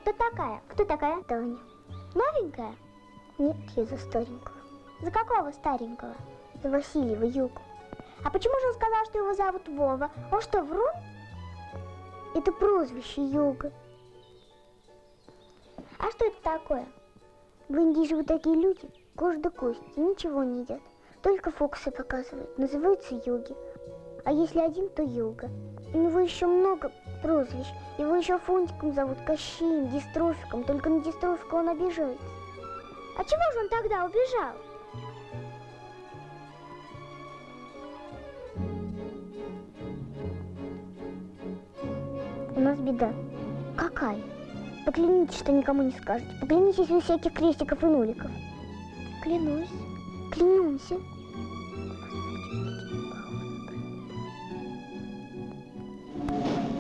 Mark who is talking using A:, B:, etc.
A: кто такая? Кто такая? Таня. Новенькая? Нет, я за старенького. За какого старенького? За Васильева Югу. А почему же он сказал, что его зовут Вова? Он что, врун? Это прозвище Юга. А что это такое? В Индии живут такие люди, кожа да кости, ничего не едят. Только фокусы показывают, называются йоги. А если один, то йога. У него еще много прозвищ. Его еще Фунтиком зовут, Кощеем, Дистрофиком. Только на Дистрофика он обижается. А чего же он тогда убежал? У нас беда. Какая? Поклянитесь, что никому не скажете. Поклянитесь без всяких крестиков и нуликов. Клянусь. Клянусь.